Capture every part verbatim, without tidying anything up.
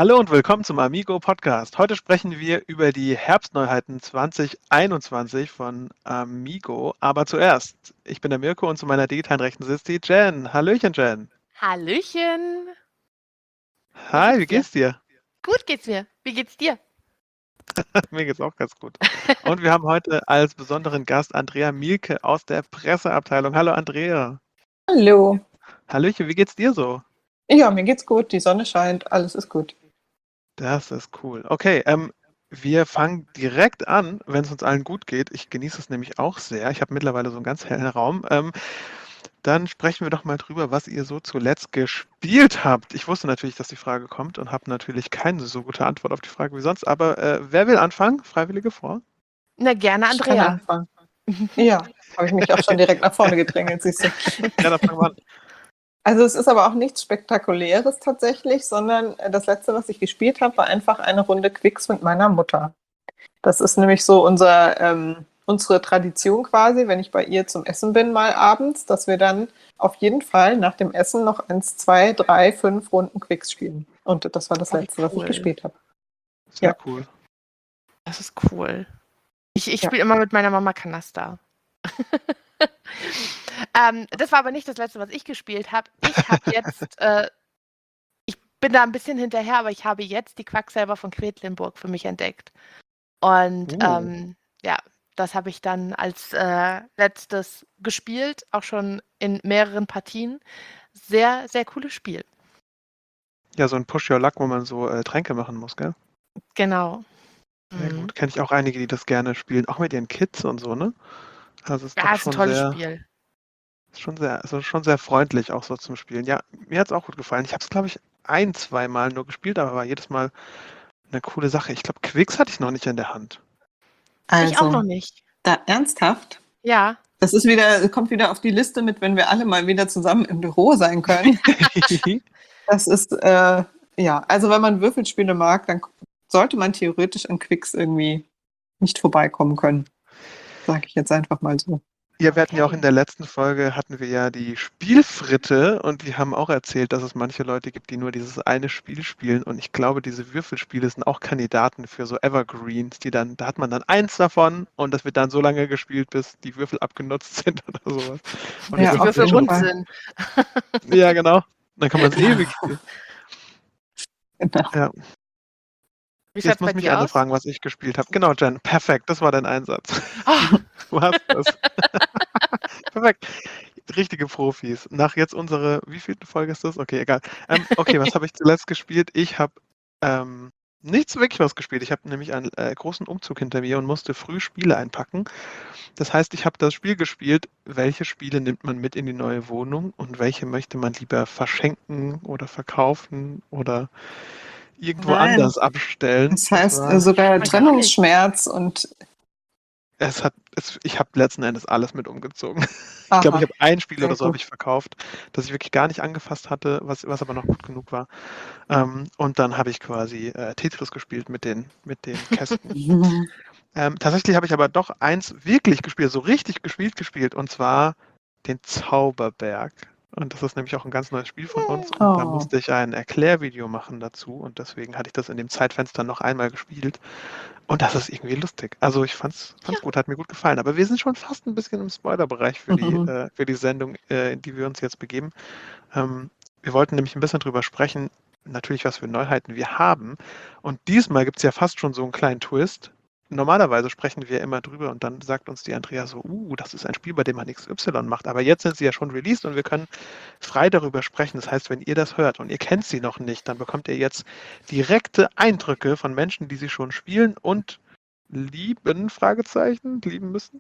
Hallo und willkommen zum Amigo Podcast. Heute sprechen wir über die Herbstneuheiten zwanzig einundzwanzig von Amigo. Aber zuerst, ich bin der Mirko und zu meiner digitalen Rechten sitzt die Jen. Hallöchen, Jen. Hallöchen. Wie Hi, wie geht's dir? geht's dir? Gut geht's mir. Wie geht's dir? Mir geht's auch ganz gut. Und wir haben heute als besonderen Gast Andrea Mielke aus der Presseabteilung. Hallo, Andrea. Hallo. Hallöchen, wie geht's dir so? Ja, mir geht's gut. Die Sonne scheint. Alles ist gut. Das ist cool. Okay, ähm, wir fangen direkt an, wenn es uns allen gut geht. Ich genieße es nämlich auch sehr. Ich habe mittlerweile so einen ganz hellen Raum. Ähm, dann sprechen wir doch mal drüber, was ihr so zuletzt gespielt habt. Ich wusste natürlich, dass die Frage kommt und habe natürlich keine so gute Antwort auf die Frage wie sonst. Aber äh, wer will anfangen? Freiwillige vor? Na, gerne, Ich kann Andrea. anfangen. Ja, habe ich mich auch schon direkt nach vorne gedrängelt, siehst du. Ja, dann fangen wir an. Also es ist aber auch nichts Spektakuläres tatsächlich, sondern das letzte, was ich gespielt habe, war einfach eine Runde Quicks mit meiner Mutter. Das ist nämlich so unser, ähm, unsere Tradition quasi, wenn ich bei ihr zum Essen bin, mal abends, dass wir dann auf jeden Fall nach dem Essen noch eins, zwei, drei, fünf Runden Quicks spielen. Und das war das Oh, letzte, was ich cool. gespielt habe. Sehr Ja. cool. Das ist cool. Ich, ich Ja. spiele immer mit meiner Mama Kanaster. ähm, das war aber nicht das letzte, was ich gespielt habe. Ich habe jetzt, äh, ich bin da ein bisschen hinterher, aber ich habe jetzt die Quacksalber von Quedlinburg für mich entdeckt. Und Oh. ähm, ja, das habe ich dann als äh, letztes gespielt, auch schon in mehreren Partien. Sehr, sehr cooles Spiel. Ja, so ein Push Your Luck, wo man so äh, Tränke machen muss, gell? Genau. Sehr Mhm. gut. Kenne ich auch einige, die das gerne spielen, auch mit ihren Kids und so, ne? Also es ist Ja, doch ist ein schon tolles sehr, Spiel. ist schon sehr, also schon sehr freundlich auch so zum Spielen. Ja, mir hat es auch gut gefallen. Ich habe es, glaube ich, ein, zwei Mal nur gespielt, aber war jedes Mal eine coole Sache. Ich glaube, Quicks hatte ich noch nicht in der Hand. Ich auch noch Also, nicht. da ernsthaft? Ja. Das ist wieder, kommt wieder auf die Liste mit, wenn wir alle mal wieder zusammen im Büro sein können. Das ist, äh, ja, also wenn man Würfelspiele mag, dann sollte man theoretisch an Quicks irgendwie nicht vorbeikommen können. Sage ich jetzt einfach mal so. Ja, wir hatten ja auch Okay. in der letzten Folge hatten wir ja die Spielfritte und die haben auch erzählt, dass es manche Leute gibt, die nur dieses eine Spiel spielen und ich glaube, diese Würfelspiele sind auch Kandidaten für so Evergreens, die dann, da hat man dann eins davon und das wird dann so lange gespielt, bis die Würfel abgenutzt sind oder sowas. Und Bis Ja, die auf Würfel jeden rund Fall. sind. Ja, genau. Dann kann man es ewig spielen. Genau. Ja. Wie Jetzt schaut's bei muss mich dir einer aus? fragen, was ich gespielt habe. Genau, Jen, perfekt, das war dein Einsatz. Oh, Du hast es. Perfekt. Richtige Profis. Nach jetzt unsere, wie vielte Folge ist das? Okay, egal. Ähm, okay, was habe ich zuletzt gespielt? Ich habe ähm, nichts wirklich was gespielt. Ich habe nämlich einen äh, großen Umzug hinter mir und musste früh Spiele einpacken. Das heißt, ich habe das Spiel gespielt, welche Spiele nimmt man mit in die neue Wohnung und welche möchte man lieber verschenken oder verkaufen oder irgendwo Nein. anders abstellen. Das heißt war, äh, sogar gar nicht. Trennungsschmerz und es hat, es, ich habe letzten Endes alles mit umgezogen. Ich aha, glaube, ich habe ein Spiel sehr oder so habe gut. ich verkauft, das ich wirklich gar nicht angefasst hatte, was, was aber noch gut genug war. Ähm, und dann habe ich quasi äh, Tetris gespielt mit den, mit den Kästen. ähm, tatsächlich habe ich aber doch eins wirklich gespielt, so richtig gespielt gespielt, und zwar den Zauberberg. Und das ist nämlich auch ein ganz neues Spiel von uns. Und da Oh. musste ich ein Erklärvideo machen dazu. Und deswegen hatte ich das in dem Zeitfenster noch einmal gespielt. Und das ist irgendwie lustig. Also ich fand's, fand's Ja. gut, hat mir gut gefallen. Aber wir sind schon fast ein bisschen im Spoilerbereich für die, Mhm. äh, für die Sendung, äh, in die wir uns jetzt begeben. Ähm, wir wollten nämlich ein bisschen drüber sprechen, natürlich, was für Neuheiten wir haben. Und diesmal gibt es ja fast schon so einen kleinen Twist. Normalerweise sprechen wir immer drüber und dann sagt uns die Andrea so, uh, das ist ein Spiel, bei dem man X Y macht. Aber jetzt sind sie ja schon released und wir können frei darüber sprechen. Das heißt, wenn ihr das hört und ihr kennt sie noch nicht, dann bekommt ihr jetzt direkte Eindrücke von Menschen, die sie schon spielen und lieben, Fragezeichen, lieben müssen.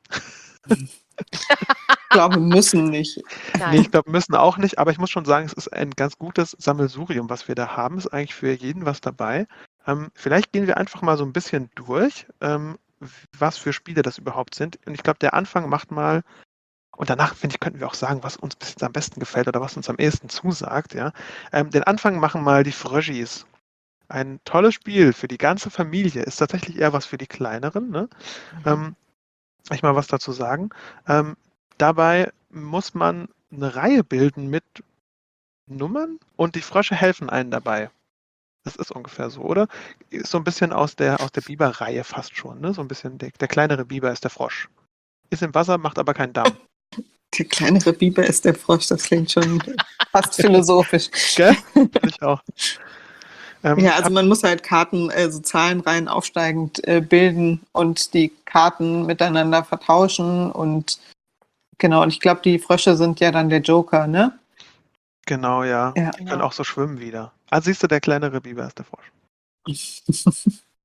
Ich glaube, müssen nicht. Nein. Nee, ich glaube, müssen auch nicht, aber ich muss schon sagen, es ist ein ganz gutes Sammelsurium, was wir da haben. Ist eigentlich für jeden was dabei. Ähm, vielleicht gehen wir einfach mal so ein bisschen durch, ähm, was für Spiele das überhaupt sind. Und ich glaube, der Anfang macht mal, und danach, finde ich, könnten wir auch sagen, was uns bis jetzt am besten gefällt oder was uns am ehesten zusagt. Ja? Ähm, den Anfang machen mal die Fröschis. Ein tolles Spiel für die ganze Familie. Ist tatsächlich eher was für die Kleineren. Ne? Ähm, ich mal was dazu sagen. Ähm, dabei muss man eine Reihe bilden mit Nummern und die Frösche helfen einen dabei. Das ist ungefähr so, oder? Ist so ein bisschen aus der, aus der Biber-Reihe fast schon, ne? So ein bisschen, der, der kleinere Biber ist der Frosch. Ist im Wasser, macht aber keinen Damm. Der kleinere Biber ist der Frosch, das klingt schon fast philosophisch. Gell? Finde ich auch. Ähm, Ja, also hab, man muss halt Karten, also Zahlenreihen aufsteigend äh, bilden und die Karten miteinander vertauschen und genau, und ich glaube, die Frösche sind ja dann der Joker, ne? genau, ja. Ja. Die können Genau. auch so schwimmen wieder. Ah, siehst du, der kleinere Biber ist der Frosch.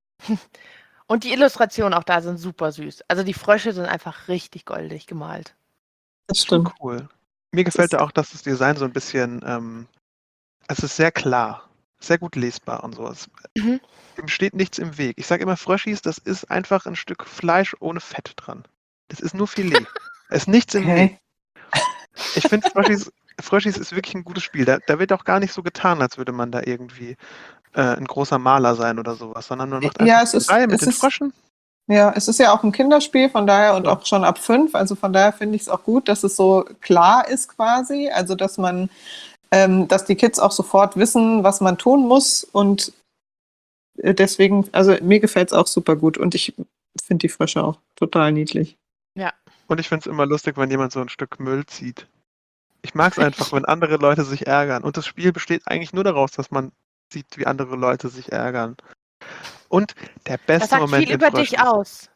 Und die Illustrationen auch da sind super süß. Also die Frösche sind einfach richtig goldig gemalt. Das Schon stimmt. cool. Mir gefällt da auch, dass das Design so ein bisschen, ähm, es ist sehr klar, sehr gut lesbar und so. Es, Mhm. dem steht nichts im Weg. Ich sage immer, Fröschis, das ist einfach ein Stück Fleisch ohne Fett dran. Das ist nur Filet. Es ist nichts im Weg. Okay. Ich finde, Fröschis, Fröschis ist wirklich ein gutes Spiel. Da, da wird auch gar nicht so getan, als würde man da irgendwie äh, ein großer Maler sein oder sowas, sondern man macht einfach Ja, es die ist, Reihe mit es den ist, Fröschen. ja, es ist ja auch ein Kinderspiel, von daher und Ja. auch schon ab fünf. Also von daher finde ich es auch gut, dass es so klar ist quasi. Also dass man, ähm, dass die Kids auch sofort wissen, was man tun muss. Und äh, deswegen, also mir gefällt es auch super gut. Und ich finde die Frösche auch total niedlich. Und ich finde es immer lustig, wenn jemand so ein Stück Müll zieht. Ich mag es einfach, wenn andere Leute sich ärgern. Und das Spiel besteht eigentlich nur daraus, dass man sieht, wie andere Leute sich ärgern. Und der Das beste sagt Moment viel in über dich Fröschis. aus.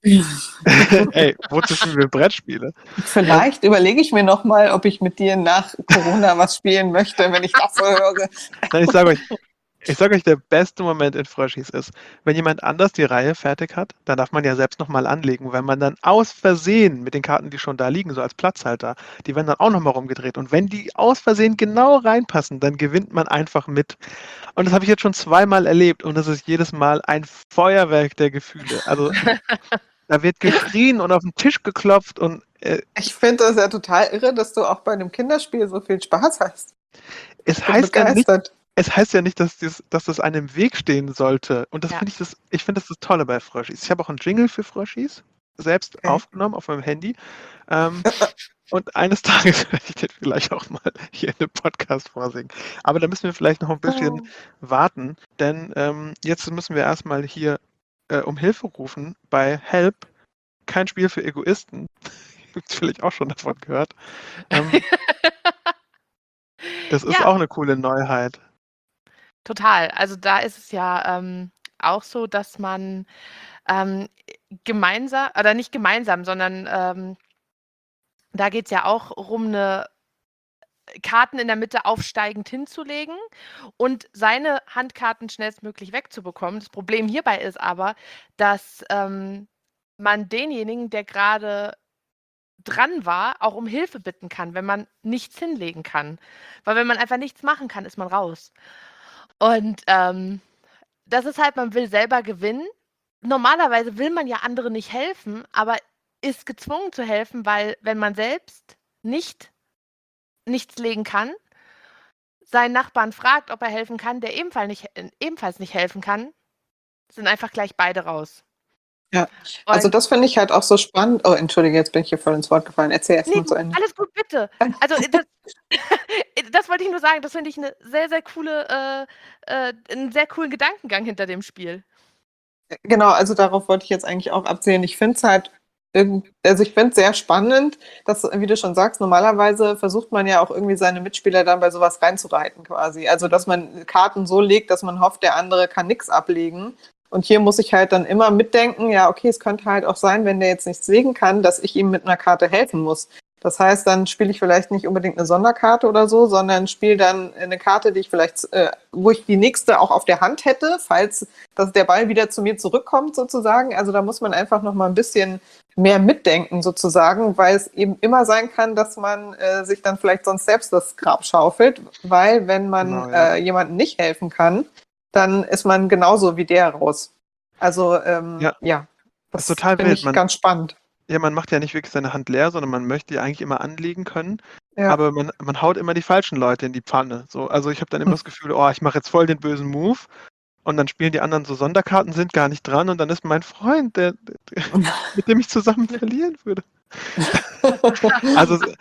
Ey, wozu spielen wir Brettspiele? Vielleicht überlege ich mir noch mal, ob ich mit dir nach Corona was spielen möchte, wenn ich das so höre. Nein, ich sage euch, ich sage euch, der beste Moment in Fröschis ist, wenn jemand anders die Reihe fertig hat, dann darf man ja selbst nochmal anlegen. Wenn man dann aus Versehen mit den Karten, die schon da liegen, so als Platzhalter, die werden dann auch nochmal rumgedreht. Und wenn die aus Versehen genau reinpassen, dann gewinnt man einfach mit. Und das habe ich jetzt schon zweimal erlebt und das ist jedes Mal ein Feuerwerk der Gefühle. Also da wird geschrien und auf den Tisch geklopft und äh, Ich finde das ja total irre, dass du auch bei einem Kinderspiel so viel Spaß hast. es Ich bin heißt ja nicht, begeistert. es heißt ja nicht, dass das, dass das einem im Weg stehen sollte. Und das Ja. finde ich das, ich finde das das Tolle bei Fröschis. Ich habe auch einen Jingle für Fröschis selbst Okay. aufgenommen auf meinem Handy. Ähm, und eines Tages werde ich den vielleicht auch mal hier in einem Podcast vorsingen. Aber da müssen wir vielleicht noch ein bisschen Oh. warten, denn ähm, jetzt müssen wir erstmal hier äh, um Hilfe rufen bei Help. Kein Spiel für Egoisten. Gibt es vielleicht auch schon davon gehört. Ähm, das ist Ja. auch eine coole Neuheit. Total. Also da ist es ja ähm, auch so, dass man ähm, gemeinsam, oder nicht gemeinsam, sondern ähm, da geht es ja auch um eine Karten in der Mitte aufsteigend hinzulegen und seine Handkarten schnellstmöglich wegzubekommen. Das Problem hierbei ist aber, dass ähm, man denjenigen, der gerade dran war, auch um Hilfe bitten kann, wenn man nichts hinlegen kann. Weil wenn man einfach nichts machen kann, ist man raus. Und ähm, das ist halt, man will selber gewinnen. Normalerweise will man ja anderen nicht helfen, aber ist gezwungen zu helfen, weil wenn man selbst nicht nichts legen kann, seinen Nachbarn fragt, ob er helfen kann, der ebenfalls nicht, äh, ebenfalls nicht helfen kann, sind einfach gleich beide raus. Ja, also Und das finde ich halt auch so spannend. Oh, entschuldige, jetzt bin ich hier voll ins Wort gefallen. Erzähl erst nee, mal zu Ende. alles gut, bitte. Also äh, das, das wollte ich nur sagen, das finde ich eine sehr, sehr coole, äh, äh, einen sehr coolen Gedankengang hinter dem Spiel. Genau, also darauf wollte ich jetzt eigentlich auch abzielen. Ich finde es halt, irgend- also ich finde es sehr spannend, dass, wie du schon sagst, normalerweise versucht man ja auch irgendwie seine Mitspieler dann bei sowas reinzureiten quasi. Also dass man Karten so legt, dass man hofft, der andere kann nichts ablegen. Und hier muss ich halt dann immer mitdenken, ja, okay, es könnte halt auch sein, wenn der jetzt nichts legen kann, dass ich ihm mit einer Karte helfen muss. Das heißt, dann spiele ich vielleicht nicht unbedingt eine Sonderkarte oder so, sondern spiele dann eine Karte, die ich vielleicht, äh, wo ich die nächste auch auf der Hand hätte, falls dass der Ball wieder zu mir zurückkommt sozusagen. Also da muss man einfach noch mal ein bisschen mehr mitdenken sozusagen, weil es eben immer sein kann, dass man äh, sich dann vielleicht sonst selbst das Grab schaufelt, weil wenn man Genau, ja. äh, jemandem nicht helfen kann, dann ist man genauso wie der raus. Also ähm, Ja. ja, Das ist das total finde wild. ich Man, ganz spannend. ja, man macht ja nicht wirklich seine Hand leer, sondern man möchte ja eigentlich immer anlegen können. Ja. Aber man, man haut immer die falschen Leute in die Pfanne. So, also ich habe dann immer das Gefühl, oh, ich mache jetzt voll den bösen Move. Und dann spielen die anderen so Sonderkarten, sind gar nicht dran. Und dann ist mein Freund, der, der, mit dem ich zusammen verlieren würde. Also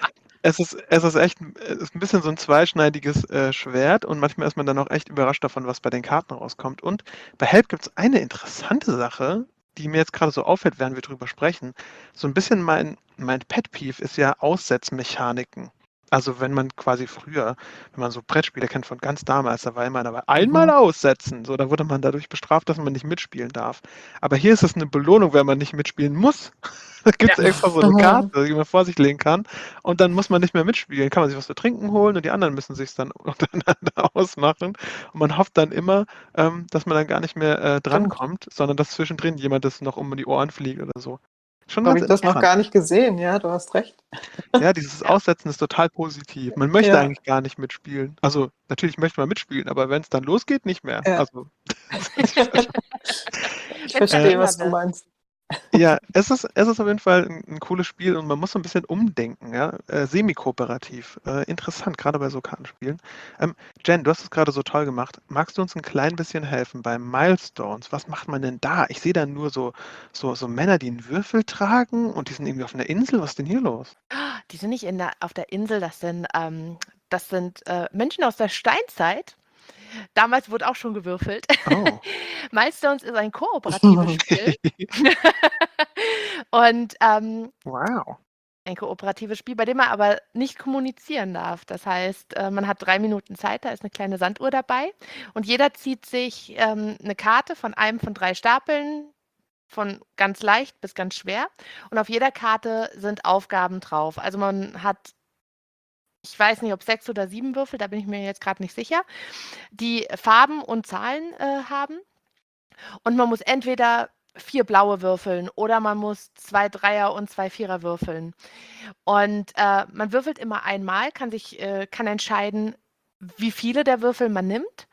es ist, es ist echt ein- es ist ein bisschen so ein zweischneidiges äh, Schwert und manchmal ist man dann auch echt überrascht davon, was bei den Karten rauskommt. Und bei Help gibt es eine interessante Sache, die mir jetzt gerade so auffällt, während wir drüber sprechen. So ein bisschen mein, mein Pet-Peeve ist ja Aussetzmechaniken. Also wenn man quasi früher, wenn man so Brettspiele kennt von ganz damals, da war immer dabei, einmal Mhm. aussetzen. So, da wurde man dadurch bestraft, dass man nicht mitspielen darf. Aber hier ist es eine Belohnung, wenn man nicht mitspielen muss. Da gibt es Ja. extra so eine Mhm. Karte, die man vor sich legen kann. Und dann muss man nicht mehr mitspielen. Kann man sich was zu trinken holen und die anderen müssen sich dann untereinander ausmachen. Und man hofft dann immer, ähm, dass man dann gar nicht mehr äh, Stimmt. drankommt, sondern dass zwischendrin jemand das noch um die Ohren fliegt oder so. Schon Habe ganz ich das noch interessant. gar nicht gesehen, ja, du hast recht. Ja, dieses Ja. Aussetzen ist total positiv. Man möchte Ja, eigentlich gar nicht mitspielen. Also natürlich möchte man mitspielen, aber wenn es dann losgeht, nicht mehr. ja. Also das ist schon, Ich Wenn es dann äh, verstehe, enger was du wird. meinst. ja, es ist, es ist auf jeden Fall ein, ein cooles Spiel und man muss so ein bisschen umdenken, ja. Äh, semi-kooperativ. Äh, interessant, gerade bei so Kartenspielen. Ähm, Jen, du hast es gerade so toll gemacht. Magst du uns ein klein bisschen helfen bei Milestones? Was macht man denn da? Ich sehe da nur so, so, so Männer, die einen Würfel tragen und die sind irgendwie auf einer Insel. Was ist denn hier los? Die sind nicht in der, auf der Insel, das sind, ähm, das sind äh, Menschen aus der Steinzeit. Damals wurde auch schon gewürfelt. Oh. Milestones ist ein kooperatives Spiel. Und ähm, Wow. ein kooperatives Spiel, bei dem man aber nicht kommunizieren darf. Das heißt, äh, man hat drei Minuten Zeit, da ist eine kleine Sanduhr dabei und jeder zieht sich ähm, eine Karte von einem von drei Stapeln, von ganz leicht bis ganz schwer. Und auf jeder Karte sind Aufgaben drauf. Also man hat, ich weiß nicht, ob sechs oder sieben Würfel, da bin ich mir jetzt gerade nicht sicher, die Farben und Zahlen äh, haben. Und man muss entweder vier blaue würfeln oder man muss zwei Dreier und zwei Vierer würfeln. Und äh, man würfelt immer einmal, kann sich, äh, kann entscheiden, wie viele der Würfel man nimmt.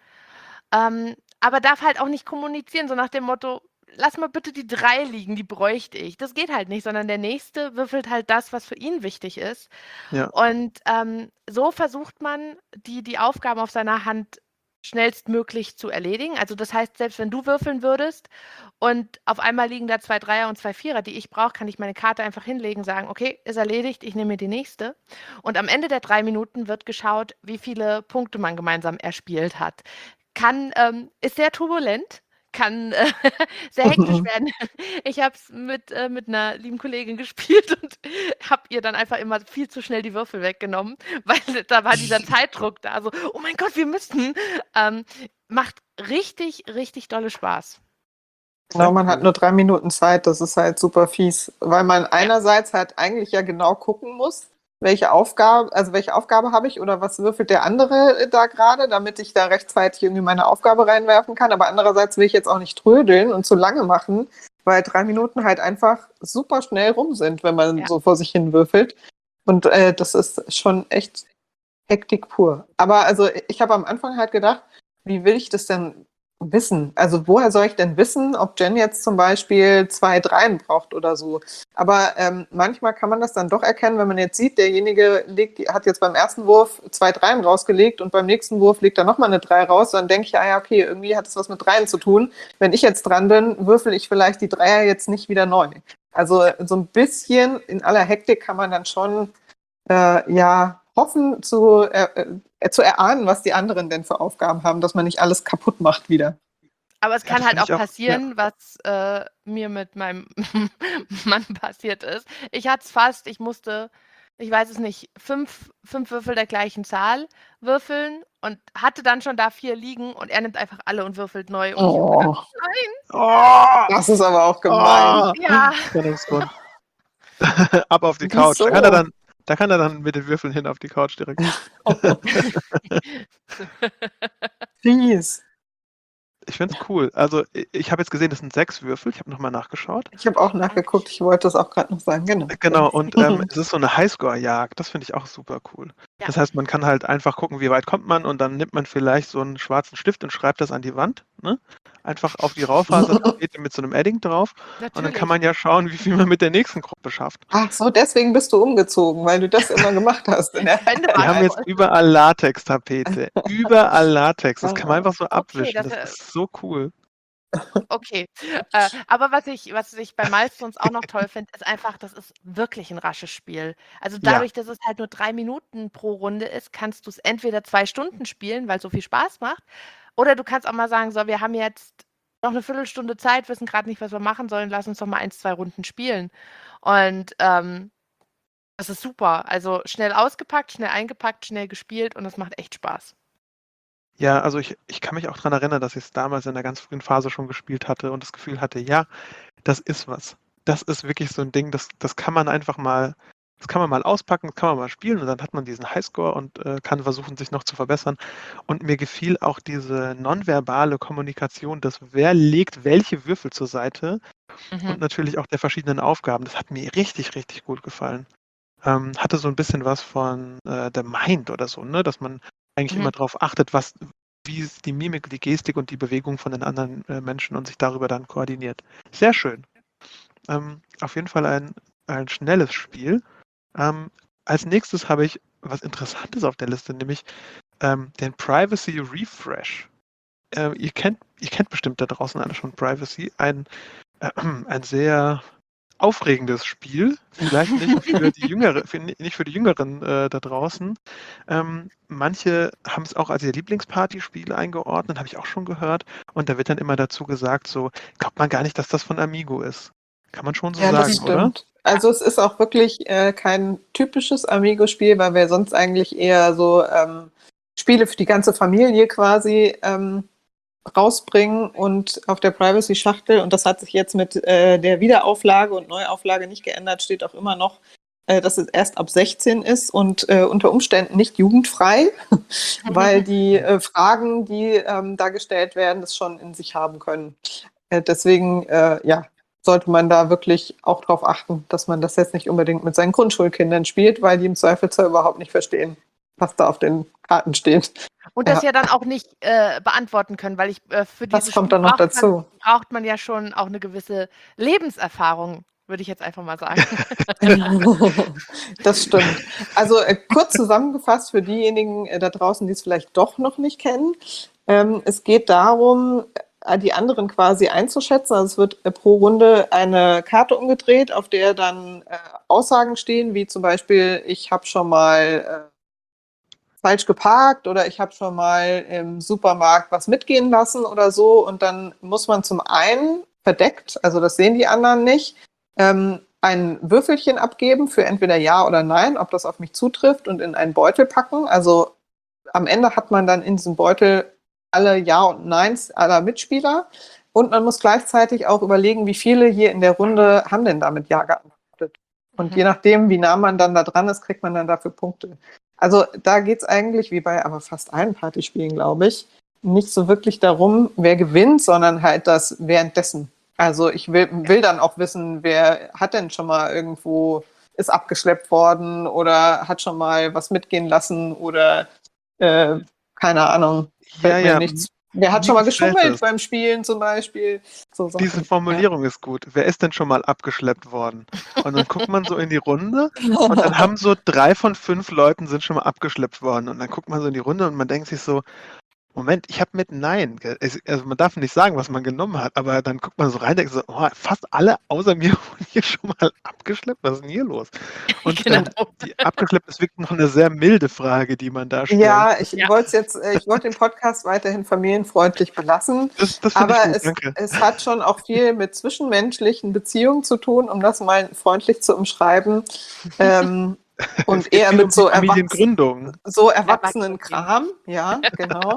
Ähm, aber darf halt auch nicht kommunizieren, so nach dem Motto, lass mal bitte die drei liegen, die bräuchte ich. Das geht halt nicht, sondern der Nächste würfelt halt das, was für ihn wichtig ist. Ja. Und ähm, so versucht man, die, die Aufgaben auf seiner Hand schnellstmöglich zu erledigen. Also das heißt, selbst wenn du würfeln würdest und auf einmal liegen da zwei Dreier und zwei Vierer, die ich brauche, kann ich meine Karte einfach hinlegen, sagen, okay, ist erledigt, ich nehme mir die nächste. Und am Ende der drei Minuten wird geschaut, wie viele Punkte man gemeinsam erspielt hat. Kann, ähm, ist sehr turbulent, kann äh, sehr hektisch werden. Ich habe es mit, äh, mit einer lieben Kollegin gespielt und habe ihr dann einfach immer viel zu schnell die Würfel weggenommen, weil da war dieser Zeitdruck da. So, oh mein Gott, wir müssen. Ähm, macht richtig, richtig dolle Spaß. Genau, Sehr man hat cool. nur drei Minuten Zeit, das ist halt super fies, weil man Ja. einerseits halt eigentlich ja genau gucken muss, welche Aufgabe, also welche Aufgabe habe ich oder was würfelt der andere da gerade, damit ich da rechtzeitig irgendwie meine Aufgabe reinwerfen kann. Aber andererseits will ich jetzt auch nicht trödeln und zu lange machen, weil drei Minuten halt einfach super schnell rum sind, wenn man Ja. so vor sich hin würfelt. Und äh, das ist schon echt Hektik pur. Aber also ich habe am Anfang halt gedacht, wie will ich das denn wissen? Also woher soll ich denn wissen, ob Jen jetzt zum Beispiel zwei Dreien braucht oder so? Aber ähm, manchmal kann man das dann doch erkennen, wenn man jetzt sieht, derjenige legt, hat jetzt beim ersten Wurf zwei Dreien rausgelegt und beim nächsten Wurf legt er nochmal eine Drei raus. Dann denke ich, ah ja, okay, irgendwie hat es was mit Dreien zu tun. Wenn ich jetzt dran bin, würfel ich vielleicht die Dreier jetzt nicht wieder neu. Also so ein bisschen in aller Hektik kann man dann schon äh, ja hoffen zu, äh, äh, zu erahnen, was die anderen denn für Aufgaben haben, dass man nicht alles kaputt macht wieder. Aber es Ja, kann das halt finde auch ich auch, ja. passieren, was äh, mir mit meinem Mann passiert ist. Ich hatte es fast, ich musste, ich weiß es nicht, fünf, fünf Würfel der gleichen Zahl würfeln und hatte dann schon da vier liegen und er nimmt einfach alle und würfelt neu. Und ich habe gedacht, Oh, nein, Oh, das ist aber auch gemein. oh, ja. Trennungsgrund. Ab auf die Wieso? Couch. Da kann er dann, da kann er dann mit den Würfeln hin auf die Couch direkt. Fies. Ich finde es cool. Also ich, ich habe jetzt gesehen, das sind sechs Würfel. Ich habe nochmal nachgeschaut. Ich habe auch nachgeguckt, ich wollte das auch gerade noch sagen, genau. Genau, und ähm, es ist so eine Highscore-Jagd. Das finde ich auch super cool. Ja. Das heißt, man kann halt einfach gucken, wie weit kommt man und dann nimmt man vielleicht so einen schwarzen Stift und schreibt das an die Wand. Ne? Einfach auf die Raufasertapete mit so einem Edding drauf. Natürlich. Und dann kann man ja schauen, wie viel man mit der nächsten Gruppe schafft. Ach so, deswegen bist du umgezogen, weil du das immer gemacht hast. In der Wände Die waren haben jetzt voll. überall Latex-Tapete. Überall Latex. Das kann man einfach so Okay, abwischen. das, Das äh, ist so cool. Okay. Äh, aber was ich was ich bei Milestones auch noch toll finde, ist einfach, das ist wirklich 'n rasches Spiel. Also, Ja. dadurch, dass es halt nur drei Minuten pro Runde ist, kannst du's entweder zwei Stunden spielen, weil's so viel Spaß macht, oder du kannst auch mal sagen: „So, wir haben jetzt noch 'ne Viertelstunde Zeit, wissen grad nicht, was wir machen sollen. Lass uns doch mal eins, zwei Runden spielen.“ Und, ähm, das ist super. Also, schnell ausgepackt, schnell eingepackt, schnell gespielt und es macht echt Spaß. Ja, also ich ich kann mich auch dran erinnern, dass ich's damals in der ganz frühen Phase schon gespielt hatte und das Gefühl hatte: „Ja, das ist was.“ Das ist wirklich so 'n Ding, das das kann man einfach mal das kann man mal auspacken, das kann man mal spielen und dann hat man diesen Highscore und, äh, kann versuchen, sich noch zu verbessern. Und mir gefiel auch diese nonverbale Kommunikation, dass wer legt welche Würfel zur Seite und Mhm. natürlich auch der verschiedenen Aufgaben. Das hat mir richtig, richtig gut gefallen. Ähm, hatte so 'n bisschen was von, äh, The Mind oder so, ne, dass man eigentlich immer Mhm. drauf achtet, was wie ist die Mimik, die Gestik und die Bewegung von den anderen, äh, Menschen und sich darüber dann koordiniert. Sehr schön. Ähm, auf jeden Fall ein ein schnelles Spiel. Ähm, als Nächstes habe ich was Interessantes auf der Liste, nämlich, ähm, den Privacy Refresh. Äh, ihr kennt ihr kennt bestimmt da draußen alle schon Privacy, ein ein sehr aufregendes Spiel, vielleicht nicht für die Jüngere für ni nicht für die Jüngeren, äh, da draußen. Ähm, manche haben's auch als ihr Lieblingspartyspiel eingeordnet, habe ich auch schon gehört. Und da wird dann immer dazu gesagt so: „Glaubt man gar nicht, dass das von Amigo ist.“ Kann man schon so Ja, das sagen, oder? stimmt. Also, es ist auch wirklich, äh, kein typisches Amigo-Spiel, weil wir sonst eigentlich eher so, ähm, Spiele für die ganze Familie quasi, ähm, rausbringen und auf der Privacy-Schachtel und das hat sich jetzt mit, äh, der Wiederauflage und Neuauflage nicht geändert, steht auch immer noch, äh, dass es erst ab sechzehn ist und, äh, unter Umständen nicht jugendfrei, weil die, äh, Fragen, die, ähm, da gestellt werden, das schon in sich haben können. Äh, deswegen, äh, ja, sollte man da wirklich auch drauf achten, dass man das jetzt nicht unbedingt mit seinen Grundschulkindern spielt, weil die im Zweifelsfall überhaupt nicht verstehen, was da auf den Karten steht. Und das Ja. ja dann auch nicht, äh, beantworten können, weil ich äh, für Das dieses kommt Spiel dann noch braucht man dazu. braucht man ja schon auch 'ne gewisse Lebenserfahrung, würde ich jetzt einfach mal sagen. Das stimmt. Also, äh, kurz zusammengefasst für diejenigen, äh, da draußen, die's vielleicht doch noch nicht kennen. Ähm, es geht darum, äh, die anderen quasi einzuschätzen. Also, es wird, äh, pro Runde eine Karte umgedreht, auf der dann, äh, Aussagen stehen, wie zum Beispiel: „Ich habe schon mal, äh, falsch geparkt“ oder „Ich habe schon mal im Supermarkt was mitgehen lassen“ oder so. Und dann muss man zum einen verdeckt, also das sehen die anderen nicht, ähm, ein Würfelchen abgeben für entweder Ja oder Nein, ob das auf mich zutrifft und in einen Beutel packen. Also, am Ende hat man dann in diesem Beutel alle Ja und Neins aller Mitspieler und man muss gleichzeitig auch überlegen, wie viele hier in der Runde haben denn da mit Ja geantwortet. Und je Mhm. nachdem, wie nah man dann da dran ist, kriegt man dann dafür Punkte. Also, da geht's eigentlich wie bei aber fast allen Partyspielen, glaube ich, nicht so wirklich darum, wer gewinnt, sondern halt das währenddessen. Also, ich will will dann auch wissen, wer hat denn schon mal irgendwo ist abgeschleppt worden oder hat schon mal was mitgehen lassen oder, äh, keine Ahnung, Ja, fällt mir ja, m nichts wer hat schon mir mal gefällt geschummelt es. beim Spielen zum Beispiel? So Diese Sachen, ja. Formulierung ist gut. Wer ist denn schon mal abgeschleppt worden? Und dann guckt man so in die Runde und dann haben so drei von fünf Leuten sind schon mal abgeschleppt worden. Und dann guckt man so in die Runde und man denkt sich so: „Moment, ich habe mit Nein“ ge es also, man darf nicht sagen, was man genommen hat, aber dann guckt man so rein, denkt so: „Oh, fast alle außer mir wurden hier schon mal abgeschleppt. Was ist 'n hier los?“ Und, Genau. ähm, die abgeschleppt ist wirklich noch 'ne sehr milde Frage, die man da stellen Ja, muss. ich Ja. wollte es jetzt äh, ich wollte den Podcast weiterhin familienfreundlich belassen, Das das finde ich aber gut, es danke. es hat schon auch viel mit zwischenmenschlichen Beziehungen zu tun, um das mal freundlich zu umschreiben, ähm, Es und geht eher viel mit um die so Erwachs Familiengründung. so Erwachsenen. Erwachsenenkram, ja, genau.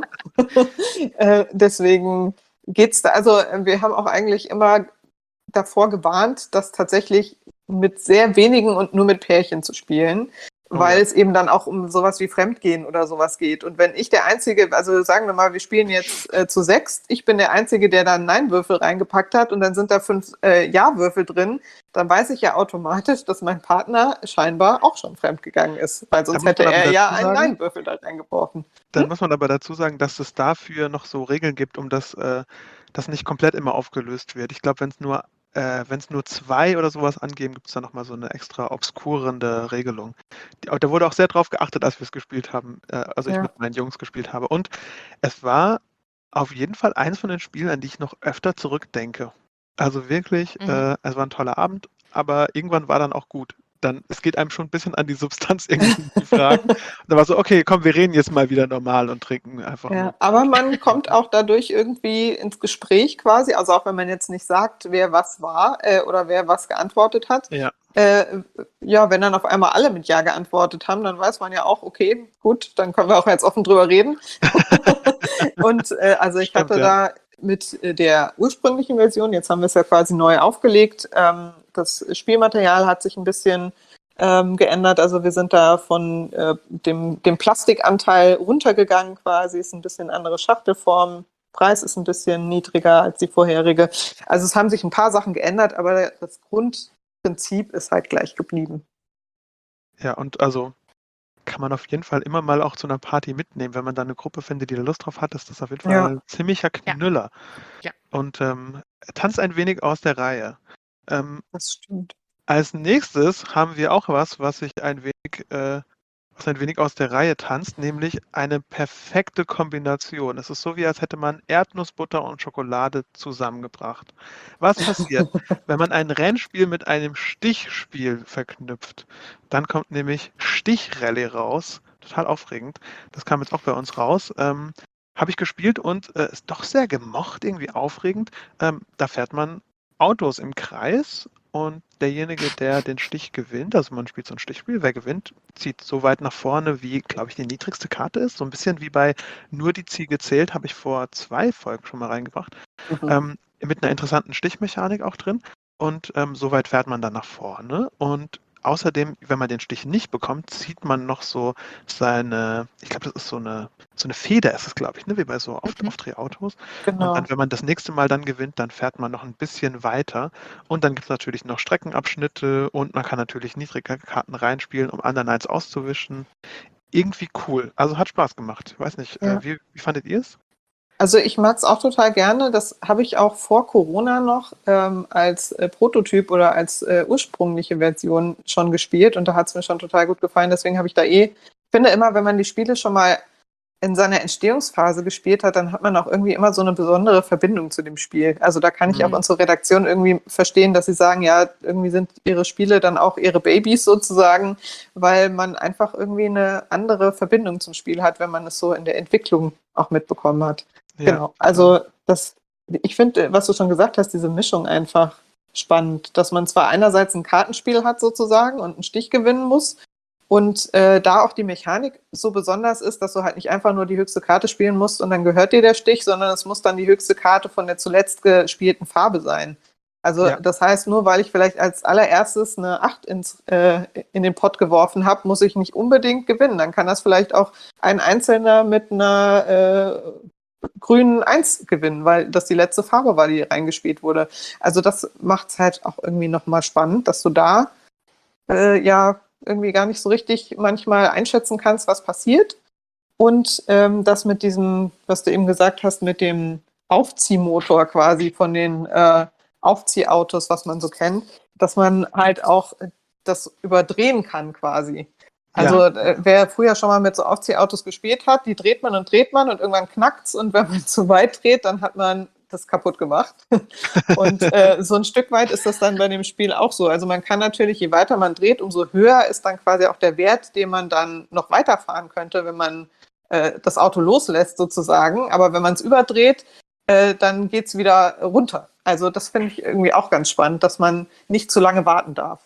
Äh, deswegen geht's da also, wir haben auch eigentlich immer davor gewarnt, das tatsächlich mit sehr wenigen und nur mit Pärchen zu spielen, Oh weil ja. es eben dann auch um so was wie Fremdgehen oder so was geht. Und wenn ich der Einzige also, sagen wir mal, wir spielen jetzt, äh, zu sechst, ich bin der Einzige, der da 'n Nein-Würfel reingepackt hat und dann sind da fünf, äh, Ja-Würfel drin, dann weiß ich ja automatisch, dass mein Partner scheinbar auch schon fremdgegangen ist, weil Da sonst muss hätte man aber er ja dazu einen sagen Nein-Würfel da reingeworfen. da Hm? muss man aber dazu sagen, dass es dafür noch so Regeln gibt, um das äh, das nicht komplett immer aufgelöst wird. Ich glaube, wenn's nur äh, wenn's nur zwei oder so was angeben, gibt's da noch mal so 'ne extra obskurende Regelung. D da wurde auch sehr drauf geachtet, als wir's gespielt haben, äh, also ich Ja. mit meinen Jungs gespielt habe. Und es war auf jeden Fall eins von den Spielen, an die ich noch öfter zurückdenke. Also wirklich, Mhm. äh, es war ein toller Abend, aber irgendwann war dann auch gut. Dann, es geht einem schon ein bisschen an die Substanz irgendwie die Fragen. Da war so, okay, komm, wir reden jetzt mal wieder normal und trinken einfach nur. Ja, aber man kommt auch dadurch irgendwie ins Gespräch quasi, also auch wenn man jetzt nicht sagt, wer was war äh, oder wer was geantwortet hat. Ja, Äh, ja, wenn dann auf einmal alle mit Ja geantwortet haben, dann weiß man ja auch, okay, gut, dann können wir auch jetzt offen drüber reden. Und äh, also ich Stimmt, hatte ja. da mit äh, der ursprünglichen Version, jetzt haben wir es ja quasi neu aufgelegt, ähm, das Spielmaterial hat sich ein bisschen ähm, geändert. Also wir sind da von äh, dem, dem Plastikanteil runtergegangen quasi, ist ein bisschen andere Schachtelform. Preis ist ein bisschen niedriger als die vorherige. Also es haben sich ein paar Sachen geändert, aber das Grundprinzip ist halt gleich geblieben. Ja, und also kann man auf jeden Fall immer mal auch zu einer Party mitnehmen. Wenn man da eine Gruppe findet, die da Lust drauf hat, ist das auf jeden Fall Ja. ein ziemlicher Ja. Knüller. Ja. Und ähm, tanzt ein wenig aus der Reihe. Ähm, Das stimmt. Als nächstes haben wir auch was, was sich ein wenig, äh, was ein wenig aus der Reihe tanzt, nämlich eine perfekte Kombination. Es ist so, wie als hätte man Erdnussbutter und Schokolade zusammengebracht. Was passiert, wenn man ein Rennspiel mit einem Stichspiel verknüpft? Dann kommt nämlich Stichrallye raus. Total aufregend. Das kam jetzt auch bei uns raus. Ähm, habe ich gespielt und äh, ist doch sehr gemocht, irgendwie aufregend. Ähm, da fährt man Autos im Kreis und derjenige, der den Stich gewinnt, also man spielt so ein Stichspiel, wer gewinnt, zieht so weit nach vorne, wie, glaube ich, die niedrigste Karte ist. So ein bisschen wie bei Nur die Ziege zählt, habe ich vor zwei Folgen schon mal reingebracht. Mhm. Ähm, mit einer interessanten Stichmechanik auch drin. Und ähm, so weit fährt man dann nach vorne. Und außerdem, wenn man den Stich nicht bekommt, zieht man noch so seine, ich glaube, das ist so eine, so eine Feder ist es, glaube ich, ne? Wie bei so Auf- Mhm. Aufdrehautos. Genau. Und dann, wenn man das nächste Mal dann gewinnt, dann fährt man noch ein bisschen weiter. Und dann gibt es natürlich noch Streckenabschnitte und man kann natürlich niedrige Karten reinspielen, um anderen eins auszuwischen. Irgendwie cool. Also hat Spaß gemacht. Ich weiß nicht, Ja. äh, wie, wie fandet ihr es? Also ich mag es auch total gerne. Das habe ich auch vor Corona noch ähm, als äh, Prototyp oder als äh, ursprüngliche Version schon gespielt und da hat es mir schon total gut gefallen. Deswegen habe ich da eh, ich finde immer, wenn man die Spiele schon mal in seiner Entstehungsphase gespielt hat, dann hat man auch irgendwie immer so eine besondere Verbindung zu dem Spiel. Also da kann ich auch Mhm. unsere Redaktion irgendwie verstehen, dass sie sagen, ja, irgendwie sind ihre Spiele dann auch ihre Babys sozusagen, weil man einfach irgendwie eine andere Verbindung zum Spiel hat, wenn man es so in der Entwicklung auch mitbekommen hat. Ja, Genau. Also das, ich finde, was du schon gesagt hast, diese Mischung einfach spannend, dass man zwar einerseits ein Kartenspiel hat sozusagen und einen Stich gewinnen muss und äh, da auch die Mechanik so besonders ist, dass du halt nicht einfach nur die höchste Karte spielen musst und dann gehört dir der Stich, sondern es muss dann die höchste Karte von der zuletzt gespielten Farbe sein. Also Ja. das heißt, nur weil ich vielleicht als allererstes eine acht ins, äh, in den Pott geworfen habe, muss ich nicht unbedingt gewinnen. Dann kann das vielleicht auch ein Einzelner mit einer äh, grünen eins gewinnen, weil das die letzte Farbe war, die reingespielt wurde. Also das macht es halt auch irgendwie nochmal spannend, dass du da äh, ja irgendwie gar nicht so richtig manchmal einschätzen kannst, was passiert. Und ähm, das mit diesem, was du eben gesagt hast, mit dem Aufziehmotor quasi von den äh, Aufziehautos, was man so kennt, dass man halt auch das überdrehen kann quasi. Also Ja. äh, wer früher schon mal mit so Aufziehautos gespielt hat, die dreht man und dreht man und irgendwann knackt's und wenn man zu weit dreht, dann hat man das kaputt gemacht. Und äh, so ein Stück weit ist das dann bei dem Spiel auch so. Also man kann natürlich, je weiter man dreht, umso höher ist dann quasi auch der Wert, den man dann noch weiterfahren könnte, wenn man äh, das Auto loslässt sozusagen. Aber wenn man es überdreht, äh, dann geht's wieder runter. Also das finde ich irgendwie auch ganz spannend, dass man nicht zu lange warten darf.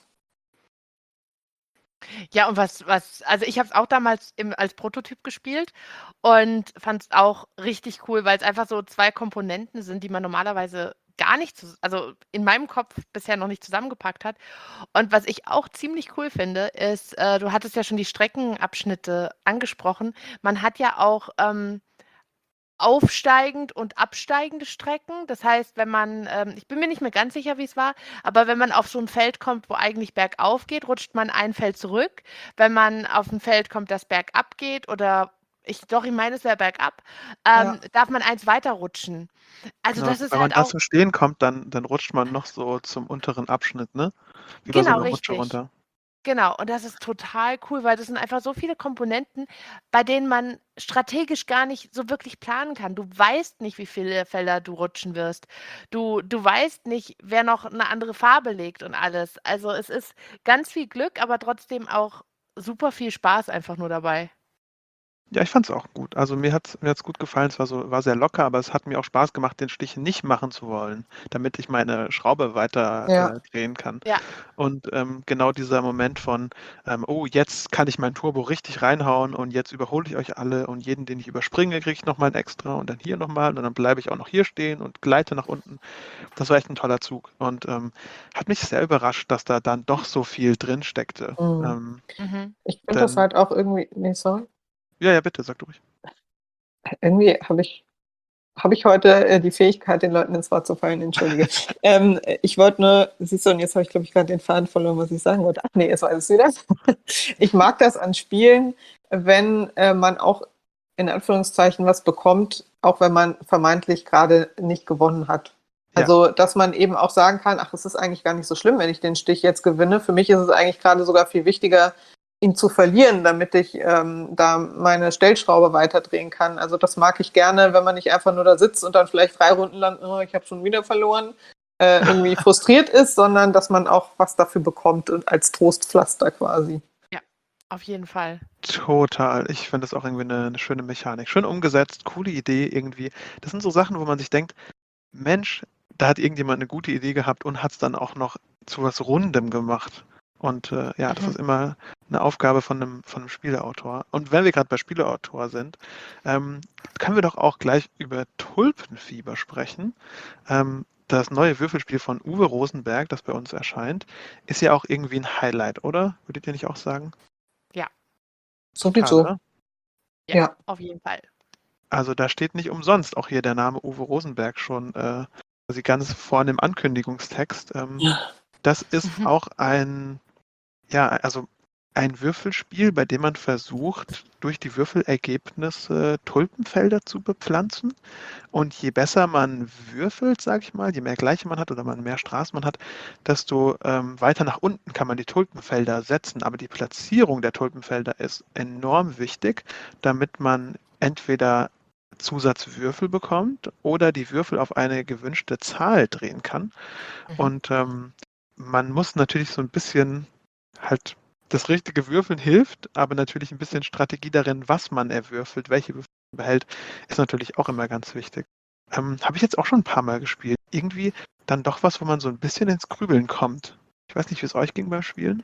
Ja, und was was also, ich habe es auch damals im als Prototyp gespielt und fand es auch richtig cool, weil es einfach so zwei Komponenten sind, die man normalerweise gar nicht zus also, in meinem Kopf bisher noch nicht zusammengepackt hat. Und was ich auch ziemlich cool finde, ist, äh, du hattest ja schon die Streckenabschnitte angesprochen. Man hat ja auch, ähm aufsteigend und absteigende Strecken. Das heißt, wenn man ähm, ich bin mir nicht mehr ganz sicher, wie es war, aber wenn man auf so ein Feld kommt, wo eigentlich bergauf geht, rutscht man ein Feld zurück. Wenn man auf ein Feld kommt, das bergab geht oder ich doch, ich meine, es wäre bergab, ähm, Ja. darf man eins weiterrutschen. Also, Genau, das ist wenn man halt da auch zum Stehen kommt, dann, dann rutscht man noch so zum unteren Abschnitt, ne? Wie bei so genau, einer Rutsche richtig. runter. Genau, und das ist total cool, weil das sind einfach so viele Komponenten, bei denen man strategisch gar nicht so wirklich planen kann. Du weißt nicht, wie viele Felder du rutschen wirst. Du du weißt nicht, wer noch eine andere Farbe legt und alles. Also, es ist ganz viel Glück, aber trotzdem auch super viel Spaß einfach nur dabei. Ja, ich fand es auch gut. Also mir hat's mir hat's gut gefallen. Es war so war sehr locker, aber es hat mir auch Spaß gemacht, den Stich nicht machen zu wollen, damit ich meine Schraube weiter, Ja. äh, drehen kann. Ja. Und, ähm, genau dieser Moment von, ähm: „Oh, jetzt kann ich mein Turbo richtig reinhauen und jetzt überhole ich euch alle und jeden, den ich überspringe, kriege ich noch mal 'n Extra und dann hier noch mal und dann bleibe ich auch noch hier stehen und gleite nach unten." Das war echt ein toller Zug und, ähm, hat mich sehr überrascht, dass da dann doch so viel drin steckte. Mhm. Ähm, Mhm. Ich finde das denn halt auch irgendwie ne, sorry. ja, ja, bitte, sag du ruhig. Irgendwie habe ich habe ich heute, äh, die Fähigkeit, den Leuten ins Wort zu fallen, entschuldige. Ähm, äh, ich wollte nur siehst du, und jetzt habe ich, glaube ich, grad den Faden verloren, was ich sagen wollte. Ach ne, jetzt weiß ich's wieder. Ich mag das an Spielen, wenn, äh, man auch in Anführungszeichen was bekommt, auch wenn man vermeintlich grade nicht gewonnen hat. Ja. Also, dass man eben auch sagen kann: „Ach, es ist eigentlich gar nicht so schlimm, wenn ich den Stich jetzt gewinne. Für mich ist es eigentlich grade sogar viel wichtiger, ihn zu verlieren, damit ich, ähm, da meine Stellschraube weiterdrehen kann." Also, das mag ich gerne, wenn man nicht einfach nur da sitzt und dann vielleicht drei Runden lang: „Oh, ich habe schon wieder verloren", äh, irgendwie frustriert ist, sondern dass man auch was dafür bekommt und als Trostpflaster quasi. Ja, auf jeden Fall. Total. Ich finde das auch irgendwie 'ne 'ne schöne Mechanik. Schön umgesetzt, coole Idee irgendwie. Das sind so Sachen, wo man sich denkt: „Mensch, da hat irgendjemand 'ne gute Idee gehabt und hat's dann auch noch zu was Rundem gemacht." Und, äh, ja, das Mhm. ist immer 'ne Aufgabe von 'nem von 'nem Spieleautor. Und wenn wir grad bei Spieleautor sind, ähm, können wir doch auch gleich über Tulpenfieber sprechen. Ähm, das neue Würfelspiel von Uwe Rosenberg, das bei uns erscheint, ist ja auch irgendwie 'n Highlight, oder? Würdet ihr nicht auch sagen? Ja. Total, Sowieso. oder? Ja, Ja. auf jeden Fall. Also, da steht nicht umsonst auch hier der Name Uwe Rosenberg schon, äh, quasi ganz vorne im Ankündigungstext. Ähm, das ist auch ein ja, also ein Würfelspiel, bei dem man versucht, durch die Würfelergebnisse Tulpenfelder zu bepflanzen. Und je besser man würfelt, sage ich mal, je mehr Gleiche man hat oder man mehr Straßen man hat, desto, ähm, weiter nach unten kann man die Tulpenfelder setzen. Aber die Platzierung der Tulpenfelder ist enorm wichtig, damit man entweder Zusatzwürfel bekommt oder die Würfel auf eine gewünschte Zahl drehen kann. Mhm. Und, ähm, man muss natürlich so 'n bisschen halt das richtige Würfeln hilft, aber natürlich 'n bisschen Strategie darin, was man erwürfelt, welche Würfel man behält, ist natürlich auch immer ganz wichtig. Ähm, habe ich jetzt auch schon 'n paar Mal gespielt. Irgendwie dann doch was, wo man so 'n bisschen ins Grübeln kommt. Ich weiß nicht, wie's euch ging beim Spielen?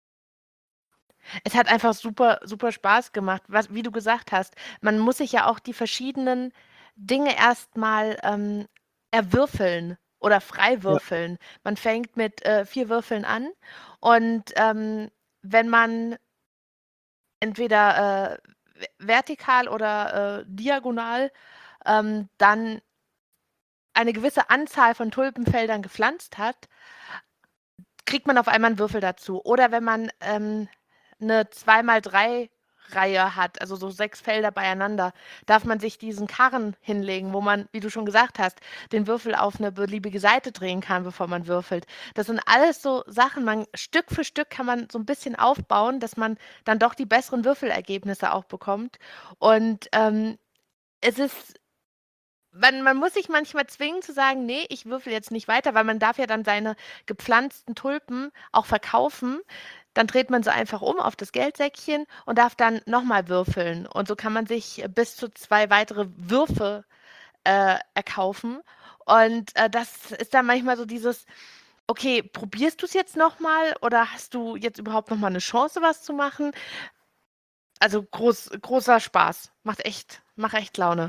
Es hat einfach super super Spaß gemacht, was wie du gesagt hast. Man muss sich ja auch die verschiedenen Dinge erst mal, ähm, erwürfeln oder frei Ja. würfeln. Man fängt mit, äh, vier Würfeln an und, ähm, wenn man entweder, äh, v vertikal oder, äh, diagonal, ähm, dann eine gewisse Anzahl von Tulpenfeldern gepflanzt hat kriegt man auf einmal 'n Würfel dazu. Oder wenn man, ähm, 'ne zwei mal drei Reihe hat, also so sechs Felder beieinander, darf man sich diesen Karren hinlegen, wo man, wie du schon gesagt hast, den Würfel auf 'ne beliebige Seite drehen kann, bevor man würfelt. Das sind alles so Sachen, man Stück für Stück kann man so 'n bisschen aufbauen, dass man dann doch die besseren Würfelergebnisse auch bekommt. Und, ähm, es ist man man muss sich manchmal zwingen zu sagen: „Ne, ich würfel jetzt nicht weiter", weil man darf ja dann seine gepflanzten Tulpen auch verkaufen. Dann dreht man sie einfach um auf das Geldsäckchen und darf dann noch mal würfeln. Und so kann man sich bis zu zwei weitere Würfe, äh, erkaufen. Und, äh, das ist dann manchmal so dieses: „Okay, probierst du's jetzt noch mal oder hast du jetzt überhaupt noch mal 'ne Chance, was zu machen?" Also groß großer Spaß. Macht echt macht echt Laune.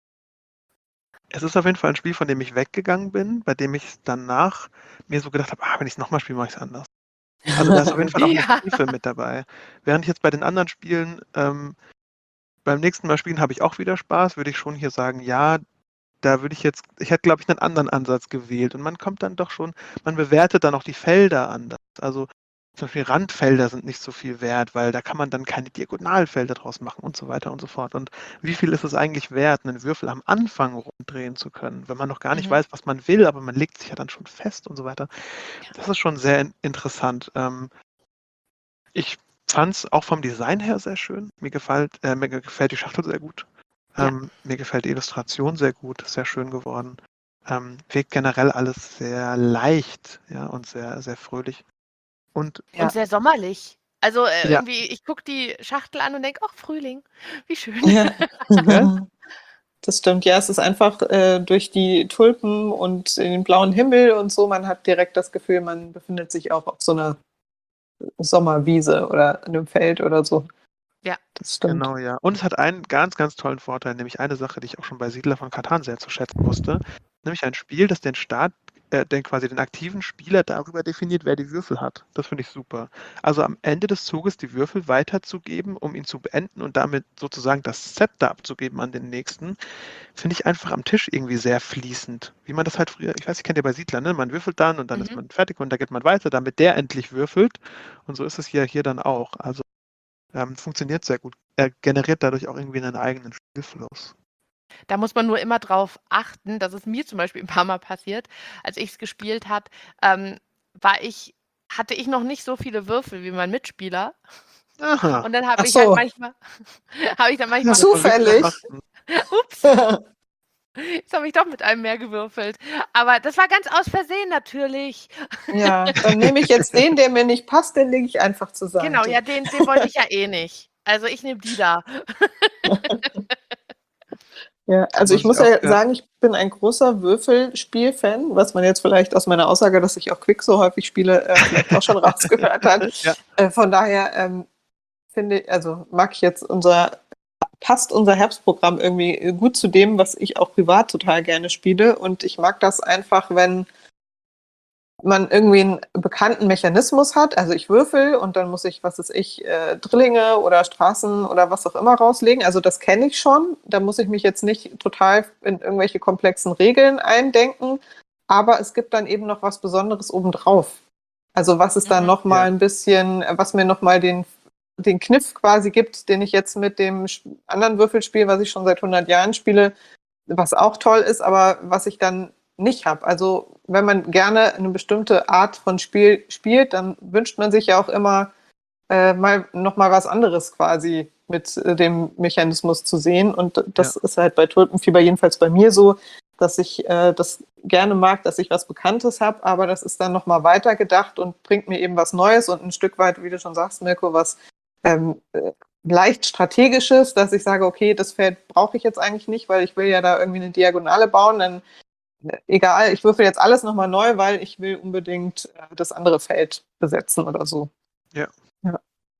Es ist auf jeden Fall 'n Spiel, von dem ich weggegangen bin, bei dem ich danach mir so gedacht habe: „Ah, wenn ich's noch mal spiele, mache ich's anders." Also, da ist auf jeden Fall auch 'ne Ja. Tiefe mit dabei. Während ich jetzt bei den anderen Spielen, ähm beim nächsten Mal spielen habe ich auch wieder Spaß, würde ich schon hier sagen, ja, da würde ich jetzt ich hätte, glaube ich, 'nen anderen Ansatz gewählt. Und man kommt dann doch schon man bewertet dann auch die Felder anders. Also, zum Beispiel Randfelder sind nicht so viel wert, weil da kann man dann keine Diagonalfelder draus machen und so weiter und so fort. Und wie viel ist es eigentlich wert, 'nen Würfel am Anfang rumdrehen zu können, wenn man noch gar nicht Mhm. weiß, was man will, aber man legt sich ja dann schon fest und so weiter. Ja. Das ist schon sehr in interessant. Ähm Ich fand es auch vom Design her sehr schön. Mir gefällt, äh, mir gefällt die Schachtel sehr gut. Ja. Ähm, mir gefällt die Illustration sehr gut, sehr schön geworden. Ähm, wirkt generell alles sehr leicht, ja, und sehr, sehr fröhlich. Und Und Ja. sehr sommerlich. Also, äh, Ja. irgendwie, ich gucke die Schachtel an und denke: „Ach, Frühling, wie schön.“ Ja. Gell? Das stimmt. Ja, es ist einfach äh, durch die Tulpen und den blauen Himmel und so, man hat direkt das Gefühl, man befindet sich auch auf so einer Sommerwiese oder einem Feld oder so. Ja. Das stimmt. Genau, ja. Und es hat einen ganz, ganz tollen Vorteil, nämlich eine Sache, die ich auch schon bei Siedler von Catan sehr zu schätzen wusste, nämlich ein Spiel, das den Start, äh, den quasi den aktiven Spieler darüber definiert, wer die Würfel hat. Das finde ich super. Also am Ende des Zuges die Würfel weiterzugeben, um ihn zu beenden und damit sozusagen das Zepter abzugeben an den nächsten, finde ich einfach am Tisch irgendwie sehr fließend. Wie man das halt früher, ich weiß, ich kenne ja bei Siedler, ne? Man würfelt dann und dann ist Mhm. man fertig und da geht man weiter, damit der endlich würfelt. Und so ist es hier, hier dann auch. Also ähm, funktioniert sehr gut. Er generiert dadurch auch irgendwie einen eigenen Spielfluss. Da muss man nur immer drauf achten, das ist mir zum Beispiel ein paar Mal passiert, als ich's gespielt hat, ähm, war ich hatte ich noch nicht so viele Würfel wie mein Mitspieler. Aha. Und dann Ach habe ich halt so. manchmal habe ich dann Ja, manchmal muss man wirklich Zufällig. drauf achten. ups, jetzt habe ich doch mit einem mehr gewürfelt. Aber das war ganz aus Versehen natürlich. Ja, dann nehme ich jetzt den, der mir nicht passt, den lege ich einfach zur Genau, Seite. ja, den den wollte ich ja eh nicht. Also, ich nehme die da. Ja, also Muss ich ich muss auch, ja ja. sagen, ich bin ein großer Würfelspiel-Fan, was man jetzt vielleicht aus meiner Aussage, dass ich auch Quick so häufig spiele, äh, vielleicht auch schon rausgehört hat. Ja. Äh, von daher ähm, finde ich, also mag ich jetzt unser, passt unser Herbstprogramm irgendwie gut zu dem, was ich auch privat total gerne spiele. Und ich mag das einfach, wenn man irgendwie einen bekannten Mechanismus hat. Also ich würfel und dann muss ich, was weiß ich, äh, Drillinge oder Straßen oder was auch immer rauslegen. Also das kenne ich schon. Da muss ich mich jetzt nicht total in irgendwelche komplexen Regeln eindenken. Aber es gibt dann eben noch was Besonderes obendrauf. Also was es dann Mhm. nochmal Ja. ein bisschen, was mir nochmal den, den Kniff quasi gibt, den ich jetzt mit dem Sp- anderen Würfelspiel, was ich schon seit hundert Jahren spiele, was auch toll ist, aber was ich dann nicht habe. Also wenn man gerne eine bestimmte Art von Spiel spielt, dann wünscht man sich ja auch immer äh, mal noch mal was anderes quasi mit äh, dem Mechanismus zu sehen. Und das Ja. ist halt bei Tulpenfieber jedenfalls bei mir so, dass ich äh, das gerne mag, dass ich was Bekanntes habe, aber das ist dann noch mal weitergedacht und bringt mir eben was Neues und ein Stück weit, wie du schon sagst, Mirko, was ähm, äh, leicht strategisches, dass ich sage, okay, das Feld brauche ich jetzt eigentlich nicht, weil ich will ja da irgendwie eine Diagonale bauen, dann äh, egal, ich würfel jetzt alles nochmal neu, weil ich will unbedingt äh, das andere Feld besetzen oder so. Ja. Ja.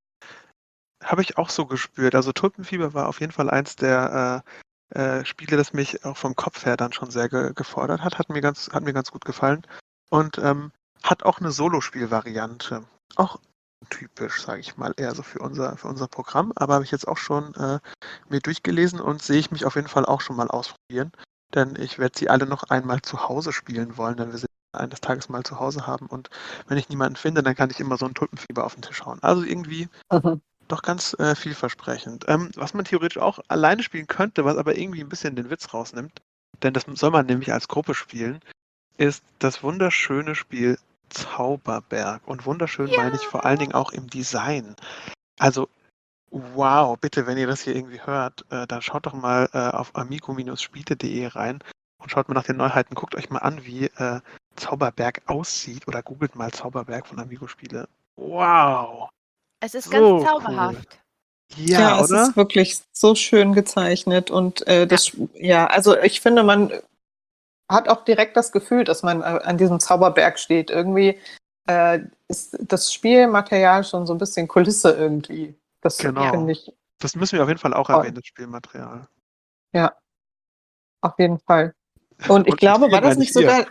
Habe ich auch so gespürt. Also Tulpenfieber war auf jeden Fall eins der äh, äh, Spiele, das mich auch vom Kopf her dann schon sehr ge gefordert hat. Hat mir ganz, hat mir ganz gut gefallen. Und ähm, hat auch eine Solospielvariante. Auch typisch, sage ich mal, eher so für unser, für unser Programm. Aber habe ich jetzt auch schon äh, mir durchgelesen und sehe ich mich auf jeden Fall auch schon mal ausprobieren. Denn ich werde sie alle noch einmal zu Hause spielen wollen, denn wir sie eines Tages mal zu Hause haben. Und wenn ich niemanden finde, dann kann ich immer so ein Tulpenfieber auf den Tisch hauen. Also irgendwie Mhm. doch ganz äh, vielversprechend. Ähm, was man theoretisch auch alleine spielen könnte, was aber irgendwie ein bisschen den Witz rausnimmt, denn das soll man nämlich als Gruppe spielen, ist das wunderschöne Spiel Zauberberg. Und wunderschön meine ich vor allen Dingen auch im Design. Also, wow, bitte, wenn ihr das hier irgendwie hört, äh, dann schaut doch mal äh, auf amigo-spiele punkt de rein und schaut mal nach den Neuheiten. Guckt euch mal an, wie äh, Zauberberg aussieht oder googelt mal Zauberberg von Amigo Spiele. Wow, Es ist ganz so cool. zauberhaft. Ja, Ja, es oder? ist wirklich so schön gezeichnet und äh, Ja. das, ja, also ich finde, man hat auch direkt das Gefühl, dass man äh, an diesem Zauberberg steht. Irgendwie äh, ist das Spielmaterial schon so ein bisschen Kulisse irgendwie. Das Genau. finde ich Das müssen wir auf jeden Fall auch toll. erwähnen, das Spielmaterial. Ja, auf jeden Fall. Und ich Und mit glaube, wir war das meine nicht ich ihr. sogar,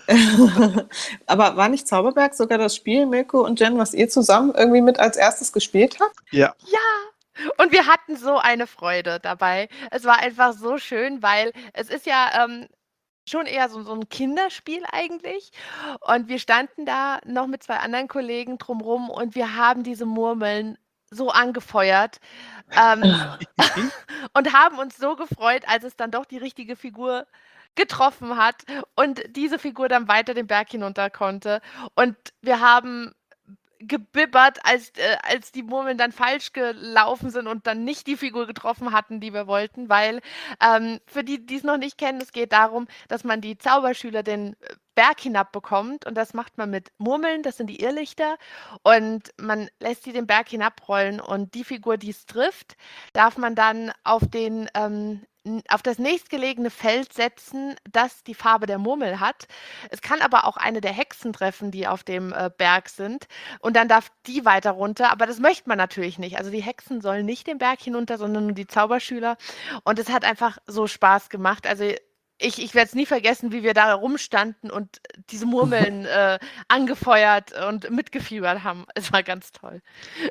aber war nicht Zauberberg sogar das Spiel, Mirko und Jen, was ihr zusammen irgendwie mit als erstes gespielt habt? Ja, Ja, und wir hatten so eine Freude dabei. Es war einfach so schön, weil es ist ja, ähm, schon eher so so 'n Kinderspiel eigentlich. Und wir standen da noch mit zwei anderen Kollegen drum rum und wir haben diese Murmeln so angefeuert, ähm, und haben uns so gefreut, als es dann doch die richtige Figur getroffen hat und diese Figur dann weiter den Berg hinunter konnte. Und wir haben gebibbert, als, äh, als die Murmeln dann falsch gelaufen sind und dann nicht die Figur getroffen hatten, die wir wollten, weil ähm, für die, die es noch nicht kennen, es geht darum, dass man die Zauberschüler den äh, Berg hinab bekommt und das macht man mit Murmeln, das sind die Irrlichter und man lässt sie den Berg hinabrollen und die Figur, die es trifft, darf man dann auf den ähm, n- auf das nächstgelegene Feld setzen, das die Farbe der Murmel hat. Es kann aber auch eine der Hexen treffen, die auf dem äh, Berg sind. Und dann darf die weiter runter. Aber das möchte man natürlich nicht. Also die Hexen sollen nicht den Berg hinunter, sondern nur die Zauberschüler. Und es hat einfach so Spaß gemacht. Also ich, ich werde es nie vergessen, wie wir da rumstanden und diese Murmeln äh, angefeuert und mitgefiebert haben. Es war ganz toll.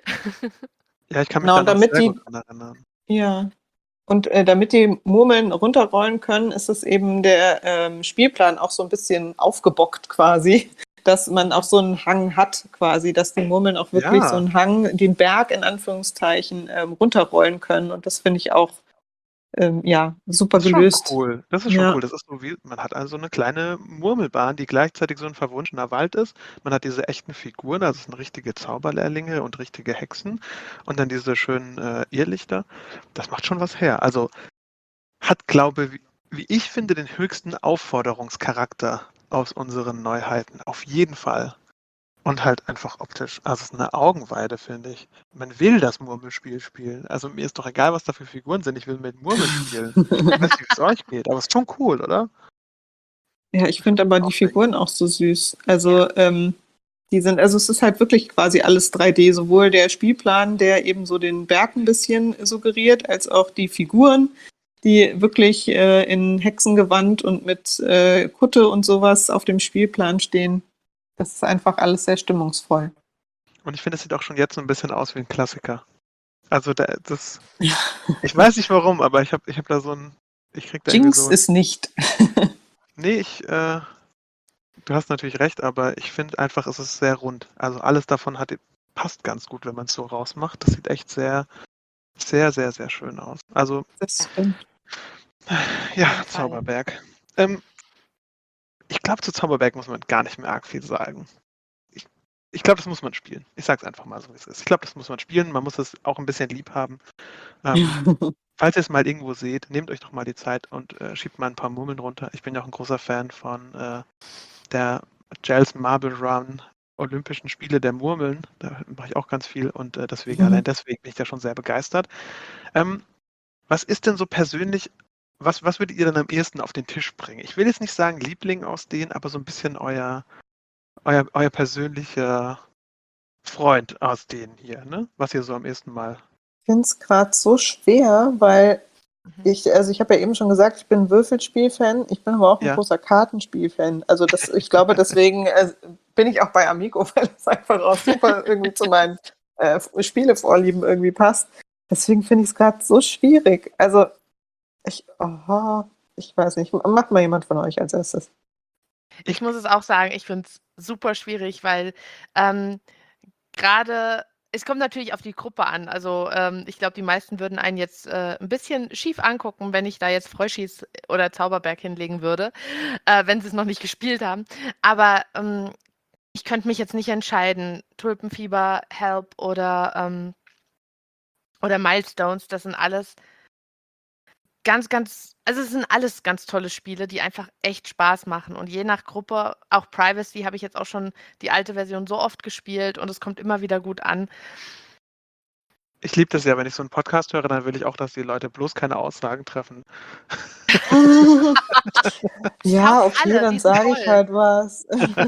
Ja, ich kann mich Genau, da und noch damit sehr die, gut dran erinnern. ja, und äh, damit die Murmeln runterrollen können, ist es eben der ähm, Spielplan auch so ein bisschen aufgebockt quasi, dass man auch so einen Hang hat quasi, dass die Murmeln auch wirklich Ja. so einen Hang, den Berg in Anführungszeichen, ähm, runterrollen können. Und das finde ich auch ähm, ja, super Das ist gelöst. schon cool. Das ist schon Ja. cool. Das ist so wie, man hat also eine kleine Murmelbahn, die gleichzeitig so ein verwunschener Wald ist. Man hat diese echten Figuren, also es sind richtige Zauberlehrlinge und richtige Hexen und dann diese schönen äh, Irrlichter. Das macht schon was her. Also hat, glaube wie, wie ich finde, den höchsten Aufforderungscharakter aus unseren Neuheiten. Auf jeden Fall. Und halt einfach optisch. Also es ist eine Augenweide, finde ich. Man will das Murmelspiel spielen. Also mir ist doch egal, was da für Figuren sind. Ich will mit Murmeln spielen. Ich weiß nicht, wie es euch geht, aber es ist schon cool, oder? Ja, ich finde aber die Figuren auch so süß. Also, ähm, die sind, also es ist halt wirklich quasi alles drei D, sowohl der Spielplan, der eben so den Berg ein bisschen suggeriert, als auch die Figuren, die wirklich äh, in Hexengewand und mit äh, Kutte und sowas auf dem Spielplan stehen. Das ist einfach alles sehr stimmungsvoll. Und ich finde, es sieht auch schon jetzt so ein bisschen aus wie ein Klassiker. Also da, das, ich weiß nicht warum, aber ich habe ich hab da so ein, ich krieg da irgendwie Jinx so, ist nicht. nee, ich, äh, du hast natürlich recht, aber ich finde einfach, es ist sehr rund. Also alles davon hat, passt ganz gut, wenn man es so rausmacht. Das sieht echt sehr, sehr, sehr, sehr schön aus. Also, Das stimmt. ja, Fall. Zauberberg. Ähm, ich glaube, zu Zauberberg muss man gar nicht mehr arg viel sagen. Ich, ich glaube, das muss man spielen. Ich sag's einfach mal so, wie es ist. Ich glaube, das muss man spielen. Man muss es auch ein bisschen lieb haben. Ähm, falls ihr es mal irgendwo seht, nehmt euch doch mal die Zeit und äh, schiebt mal ein paar Murmeln runter. Ich bin ja auch ein großer Fan von äh, der Gels Marble Run Olympischen Spiele der Murmeln. Da mache ich auch ganz viel und äh, deswegen, Mhm. allein deswegen bin ich da schon sehr begeistert. Ähm, was ist denn so persönlich, was, was würdet ihr dann am ehesten auf den Tisch bringen? Ich will jetzt nicht sagen Liebling aus denen, aber so ein bisschen euer, euer, euer persönlicher Freund aus denen hier, ne? Was ihr so am ehesten mal. Ich finde es gerade so schwer, weil Mhm. ich, also ich habe ja eben schon gesagt, ich bin ein Würfelspiel-Fan, ich bin aber auch ein Ja. großer Kartenspiel-Fan. Also das, ich glaube, deswegen äh, bin ich auch bei Amigo, weil es einfach auch super irgendwie zu meinen äh, Spielevorlieben irgendwie passt. Deswegen finde ich es gerade so schwierig. Also ich, oh, ich weiß nicht, macht mal jemand von euch als erstes. Ich muss es auch sagen, ich finde es super schwierig, weil ähm, gerade, es kommt natürlich auf die Gruppe an. Also ähm, ich glaube, die meisten würden einen jetzt äh, ein bisschen schief angucken, wenn ich da jetzt Fröschis oder Zauberberg hinlegen würde, äh, wenn sie es noch nicht gespielt haben. Aber ähm, ich könnte mich jetzt nicht entscheiden, Tulpenfieber, Help oder, ähm, oder Milestones, das sind alles ganz, ganz, also es sind alles ganz tolle Spiele, die einfach echt Spaß machen. Und je nach Gruppe, auch Privacy habe ich jetzt auch schon die alte Version so oft gespielt und es kommt immer wieder gut an. Ich liebe das ja, wenn ich so einen Podcast höre, dann will ich auch, dass die Leute bloß keine Aussagen treffen. Ja, Kauft okay, alle, dann die sind sage ich toll. halt was.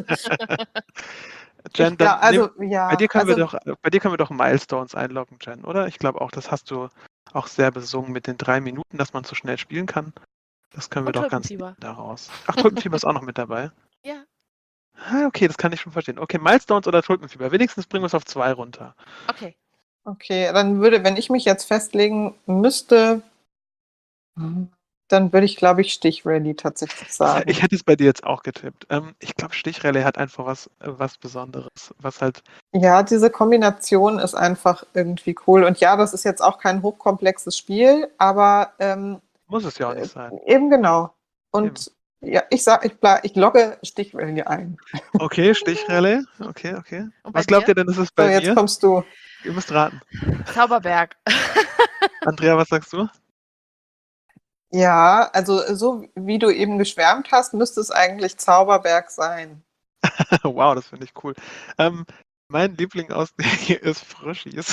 Jen, Ich glaube, dann nehm, also ja, bei dir können wir also doch, bei dir können wir doch Milestones einloggen, Jen, oder? Ich glaube auch, das hast du auch sehr besungen mit den drei Minuten, dass man so schnell spielen kann. Das können wir Und doch ganz Tulpenfieber. daraus. Ach, Tulpenfieber ist auch noch mit dabei. Ja. Ah, okay, das kann ich schon verstehen. Okay, Milestones oder Tulpenfieber. Wenigstens bringen wir es auf zwei runter. Okay. okay, dann würde, wenn ich mich jetzt festlegen müsste, dann würde ich, glaube ich, Stichrally tatsächlich sagen. Ich hätte es bei dir jetzt auch getippt. Ähm, ich glaube, Stichrallye hat einfach was, äh, was Besonderes, was halt. Ja, diese Kombination ist einfach irgendwie cool. Und ja, das ist jetzt auch kein hochkomplexes Spiel, aber ähm, Muss es ja auch nicht sein. eben genau. Und Eben. Ja, ich sag, ich, bla- ich logge Stich-Rallye ein. Okay, Stichrallye. Okay, okay. Und bei Was glaubt dir? ihr denn, ist es So, bei jetzt mir? kommst du. Ihr müsst raten. Zauberberg. Andrea, was sagst du? Ja, also so wie du eben geschwärmt hast, müsste es eigentlich Zauberberg sein. Wow, das finde ich cool. Ähm, mein Liebling aus der ist Frischis.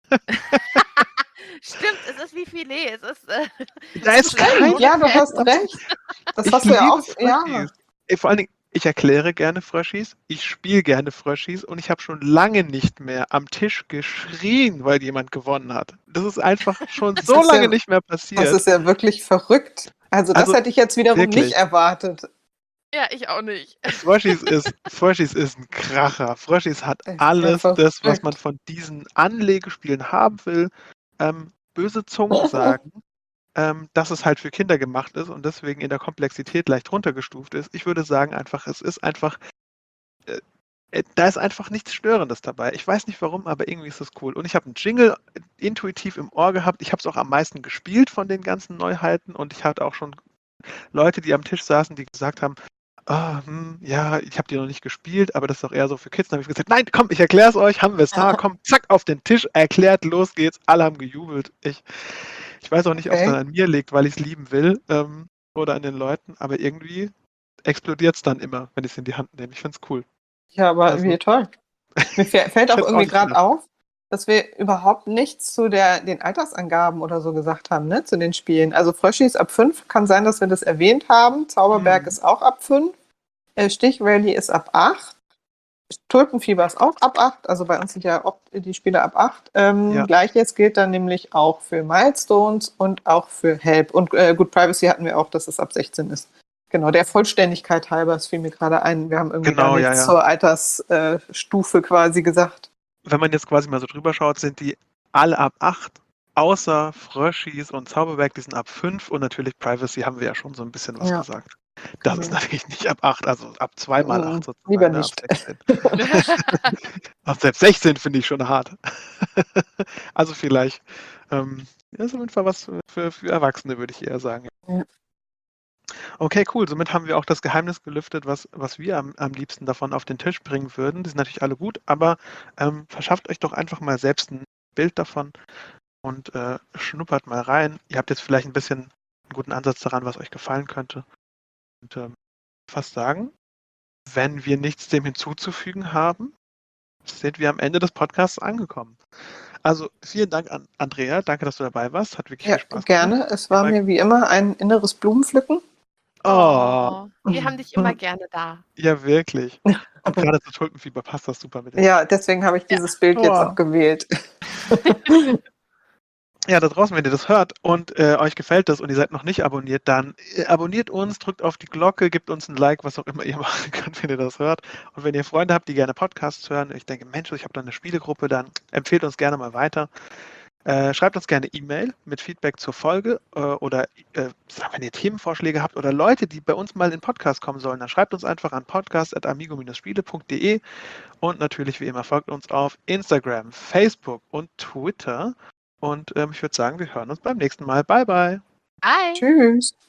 Stimmt, es ist wie Filet. Es ist, äh, Da es ist ist leider kein ohne Ja, du Fett. hast recht. Das Ich hast du ja liebe auch. Fröschis. Ja. Ey, vor allen Dingen, ich erkläre gerne Fröschis, ich spiele gerne Fröschis und ich habe schon lange nicht mehr am Tisch geschrien, weil jemand gewonnen hat. Das ist einfach schon Das so ist lange ja, nicht mehr das passiert. ist ja wirklich verrückt. Also das Also hätte ich jetzt wiederum wirklich, nicht erwartet. Ja, ich auch nicht. Fröschis ist, Fröschis ist ein Kracher. Fröschis hat Das ist ja alles das, was man verrückt. von diesen Anlegespielen haben will. Ähm, böse Zungen sagen, ähm, dass es halt für Kinder gemacht ist und deswegen in der Komplexität leicht runtergestuft ist. Ich würde sagen einfach, es ist einfach, äh, äh, da ist einfach nichts Störendes dabei. Ich weiß nicht warum, aber irgendwie ist das cool. Und ich habe einen Jingle intuitiv im Ohr gehabt. Ich habe es auch am meisten gespielt von den ganzen Neuheiten und ich hatte auch schon Leute, die am Tisch saßen, die gesagt haben, ah, hm, ja, ich habe die noch nicht gespielt, aber das ist doch eher so für Kids. Dann habe ich gesagt, nein, komm, ich erkläre es euch, haben wir es da, komm, zack, auf den Tisch, erklärt, los geht's, alle haben gejubelt. Ich, ich weiß auch nicht, ob es dann Okay. an mir liegt, weil ich es lieben will ähm, oder an den Leuten, aber irgendwie explodiert es dann immer, wenn ich es in die Hand nehme. Ich finde es cool. Ja, aber Also, wie toll. Mir fä- fällt ich auch hätte es auch irgendwie nicht gerade gedacht. auf, dass wir überhaupt nichts zu der, den Altersangaben oder so gesagt haben, ne, zu den Spielen. Also Fröschis ab fünf, kann sein, dass wir das erwähnt haben. Zauberberg Hm, ist auch ab fünf. Äh, Stich-Rallye ist ab acht. Tulpenfieber ist auch ab acht. Also bei uns sind ja oft die Spiele ab acht. Ähm, ja, Gleiches gilt dann nämlich auch für Milestones und auch für Help. Und äh, Good Privacy hatten wir auch, dass es ab sechzehn ist. Genau, der Vollständigkeit halber, es fiel mir gerade ein, wir haben irgendwie gar genau, ja, nichts ja. zur Altersstufe quasi gesagt. Wenn man jetzt quasi mal so drüber schaut, sind die alle ab acht, außer Fröschis und Zauberberg, die sind ab fünf und natürlich Privacy haben wir ja schon so ein bisschen was Ja, gesagt. Das ist genau. natürlich nicht ab acht, also ab zwei mal Mm, acht lieber sozusagen, ne, ab nicht. sechzehn. Ab selbst sechzehn finde ich schon hart. Also vielleicht, ähm, ja, ist auf jeden Fall was für, für Erwachsene, würde ich eher sagen. Ja. Okay, cool. Somit haben wir auch das Geheimnis gelüftet, was, was wir am, am liebsten davon auf den Tisch bringen würden. Die sind natürlich alle gut, aber ähm, verschafft euch doch einfach mal selbst ein Bild davon und äh, schnuppert mal rein. Ihr habt jetzt vielleicht ein bisschen einen guten Ansatz daran, was euch gefallen könnte. Und ähm, fast sagen, wenn wir nichts dem hinzuzufügen haben, sind wir am Ende des Podcasts angekommen. Also vielen Dank an Andrea. Danke, dass du dabei warst. Hat wirklich Ja, viel Spaß gemacht. gerne. Es war Immer, mir wie immer ein inneres Blumenpflücken. oh, Oh, wir haben dich immer gerne da. ja, wirklich. Und gerade zu Tulpenfieber passt das super mit dem. Ja, deswegen habe ich Ja. dieses Bild jetzt Oh. auch gewählt. Ja, da draußen, wenn ihr das hört und äh, euch gefällt das und ihr seid noch nicht abonniert, dann äh, abonniert uns, drückt auf die Glocke, gebt uns ein Like, was auch immer ihr machen könnt, wenn ihr das hört. Und wenn ihr Freunde habt, die gerne Podcasts hören, ich denke, Mensch, ich habe da eine Spielegruppe, dann empfehlt uns gerne mal weiter. Äh, schreibt uns gerne E-Mail mit Feedback zur Folge äh, oder äh, wenn ihr Themenvorschläge habt oder Leute, die bei uns mal in den Podcast kommen sollen, dann schreibt uns einfach an podcast at amigo Spiele punkt de und natürlich wie immer folgt uns auf Instagram, Facebook und Twitter. Und ähm, ich würde sagen, wir hören uns beim nächsten Mal. Bye, bye. Bye. Tschüss.